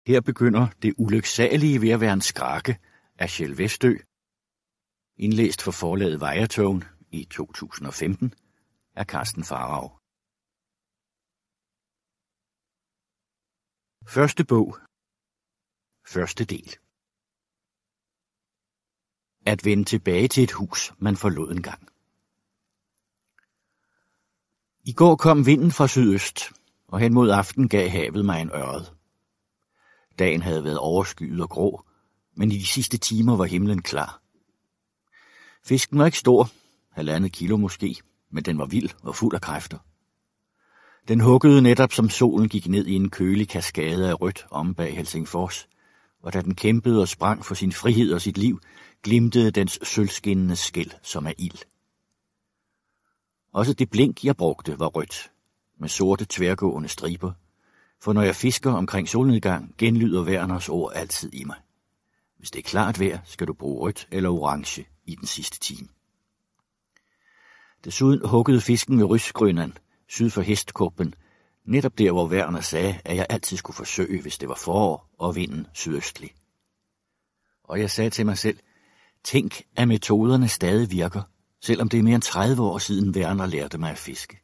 Her begynder Det ulyksalige ved at være en skrake af Kjeld Westö, indlæst for forlaget Vejrtone i 2015 af Karsten Pharao. Første bog. Første del. At vende tilbage til et hus, man forlod engang. I går kom vinden fra sydøst, og hen mod aften gav havet mig en ørred. Dagen havde været overskyet og grå, men i de sidste timer var himlen klar. Fisken var ikke stor, 1,5 kilo måske, men den var vild og fuld af kræfter. Den huggede netop som solen gik ned i en kølig kaskade af rødt om bag Helsingfors, og da den kæmpede og sprang for sin frihed og sit liv, glimtede dens sølvskinnende skæl som af ild. Også det blink, jeg brugte, var rødt, med sorte tværgående striber, for når jeg fisker omkring solnedgang, genlyder Werners ord altid i mig. Hvis det er klart vejr, skal du bruge rødt eller orange i den sidste time. Desuden huggede fisken ved Rysgrønan, syd for Hestkuppen, netop der, hvor Werner sagde, at jeg altid skulle forsøge, hvis det var forår og vinden sydøstlig. Og jeg sagde til mig selv, tænk, at metoderne stadig virker, selvom det er mere end 30 år siden Werner lærte mig at fiske.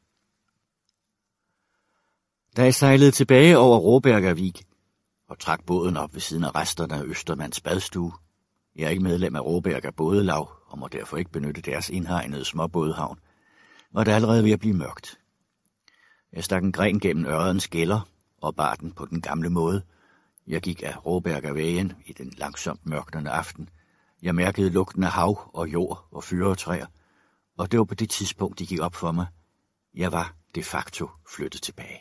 Da jeg sejlede tilbage over Råbergervik og trak båden op ved siden af resterne af Østermands badstue, jeg er ikke medlem af Råberger Bådelaug og må derfor ikke benytte deres indhegnede småbådehavn, var det allerede ved at blive mørkt. Jeg stak en gren gennem ørredens gælder og bar den på den gamle måde. Jeg gik af Råbergervejen i den langsomt mørknende aften. Jeg mærkede lugten af hav og jord og fyrretræer, og det var på det tidspunkt, de gik op for mig. Jeg var de facto flyttet tilbage.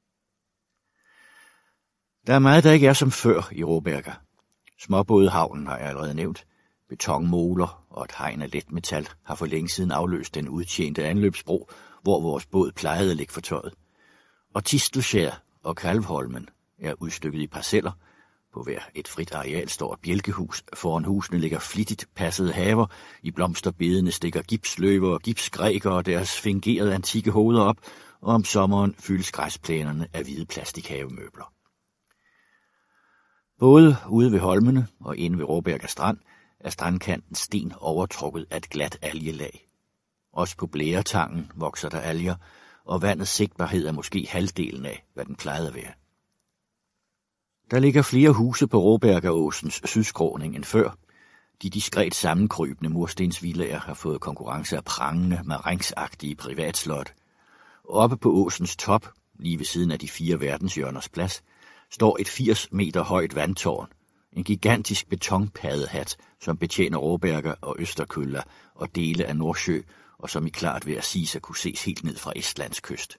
Der er meget, der ikke er som før i Råberger. Småbådehavnen har jeg allerede nævnt. Betonmoler og et hegn af let metal har for længe siden afløst den udtjente anløbsbro, hvor vores båd plejede at ligge fortøjet. Og Tistelskær og Kalvholmen er udstykket i parceller. På hver et frit areal står et bjælkehus. Foran husene ligger flittigt passede haver. I blomsterbedene stikker gipsløver og gipsgrækere og deres fingerede antikke hoveder op, og om sommeren fyldes græsplænerne af hvide plastikhavemøbler. Både ude ved holmene og inde ved Råberger Strand er strandkanten sten overtrukket af et glat algelag. Også på Blæretangen vokser der alger, og vandets sigtbarhed er måske halvdelen af, hvad den plejede at være. Der ligger flere huse på Råbergeråsens sydskråning end før. De diskret sammenkrybende murstensvillager har fået konkurrence af prangende, maringsagtige privatslot. Oppe på åsens top, lige ved siden af de 4 verdenshjørners plads, står et 80 meter højt vandtårn, en gigantisk betonpaddehat, som betjener Råberger og Østerkølla og dele af Nordsjø, og som i klart ved at sige sig kunne ses helt ned fra Estlands kyst.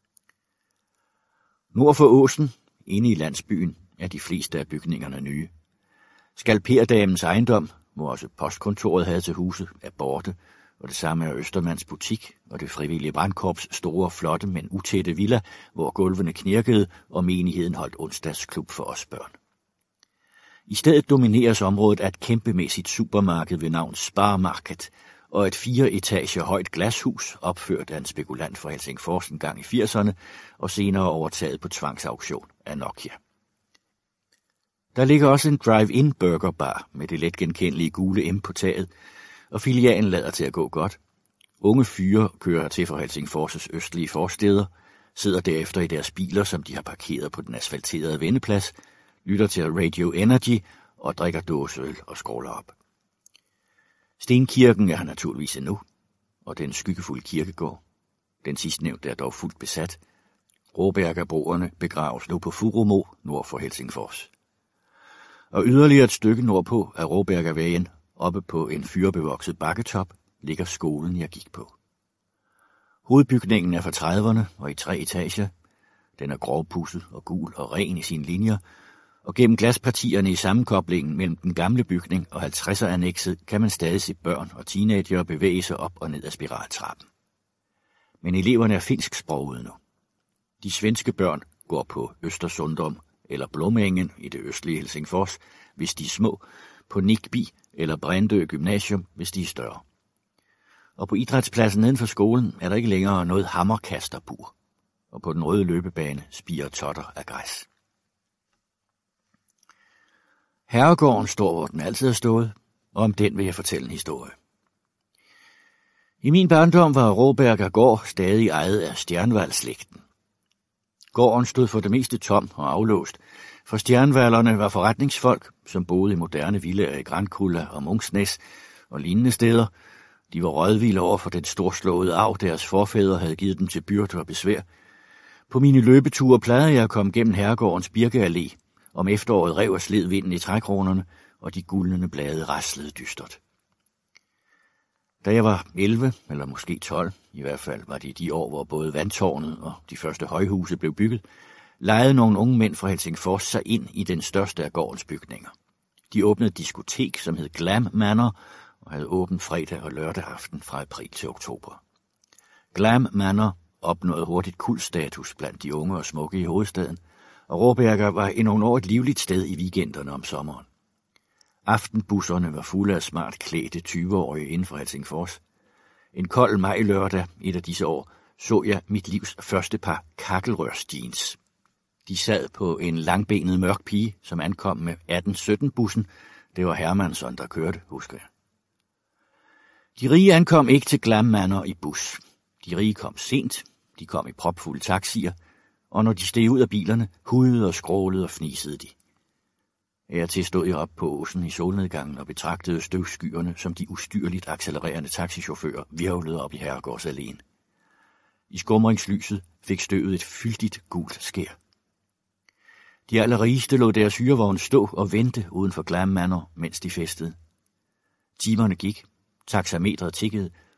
Nord for åsen, inde i landsbyen, er de fleste af bygningerne nye. Skalperdamens ejendom, hvor også postkontoret havde til huset, er borte, og det samme er Østermands butik og det frivillige brandkorps store, flotte, men utætte villa, hvor gulvene knirkede og menigheden holdt onsdagsklub for os børn. I stedet domineres området af et kæmpemæssigt supermarked ved navn Sparmarket og et 4 etager højt glashus, opført af en spekulant fra Helsingfors en gang i 80'erne og senere overtaget på tvangsauktion af Nokia. Der ligger også en drive-in burgerbar med det let genkendelige gule M på taget, og filialen lader til at gå godt. Unge fyre kører til fra Helsingfors' østlige forstæder, sidder derefter i deres biler, som de har parkeret på den asfalterede vendeplads, lytter til Radio Energy og drikker dåseøl og skråler op. Stenkirken er her naturligvis endnu, og den skyggefulde kirkegård. Den sidstnævnte er dog fuldt besat. Råbergerbroerne begraves nu på Furumo, nord for Helsingfors. Og yderligere et stykke nordpå af Råbergervejen, oppe på en fyrebevokset bakketop, ligger skolen, jeg gik på. Hovedbygningen er fra 30'erne og i 3 etager. Den er grovpudset og gul og ren i sine linjer, og gennem glaspartierne i sammenkoblingen mellem den gamle bygning og 50'er-annekset kan man stadig se børn og teenagere bevæge sig op og ned ad spiraltrappen. Men eleverne er finsksprogede nu. De svenske børn går på Östersundom eller Blåmängen i det østlige Helsingfors, hvis de er små, på Nickby eller Brändö Gymnasium, hvis de er større. Og på idrætspladsen neden for skolen er der ikke længere noget hammerkasterbur, og på den røde løbebane spirer totter af græs. Herregården står, hvor den altid har stået, og om den vil jeg fortælle en historie. I min barndom var Råberger gård stadig ejet af Stjernvald-slægten. Gården stod for det meste tom og aflåst, for Stjernvallerne var forretningsfolk, som boede i moderne villaer i Grankulla og Munksnæs og lignende steder. De var rådvilde over for den storslåede arv, deres forfædre havde givet dem til byrde og besvær. På mine løbeture plejede jeg at komme gennem herregårdens birkeallé. Om efteråret rev og sled vinden i trækronerne, og de guldne blade raslede dystert. Da jeg var 11, eller måske 12, i hvert fald var det de år, hvor både vandtårnet og de første højhuse blev bygget, lejede nogle unge mænd fra Helsingfors sig ind i den største af gårdens bygninger. De åbnede et diskotek, som hed Glam Manor, og havde åbent fredag og lørdag aften fra april til oktober. Glam Manor opnåede hurtigt kultstatus blandt de unge og smukke i hovedstaden, og Råberger var i nogle år et livligt sted i weekenderne om sommeren. Aftenbusserne var fulde af smart klædte 20-årige inden for Helsingfors. En kold maj-lørdag et af disse år så jeg mit livs første par kakkelrørsjeans. De sad på en langbenet mørk pige, som ankom med 1817-bussen. Det var Hermansson, der kørte, husker jeg. De rige ankom ikke til Glam Manor i bus. De rige kom sent, de kom i propfulde taxier, og når de steg ud af bilerne, hudede og skrålede og fnisede de. Af og til stod jeg op på åsen i solnedgangen og betragtede støvskyerne, som de ustyrligt accelererende taxichauffører virvlede op i herregårdsalléen. I skumringslyset fik støvet et fyldigt gult skær. De allerrigeste lod deres hyrevogn stå og vente uden for Glam Manor, mens de festede. Timerne gik, taxametret tikkede,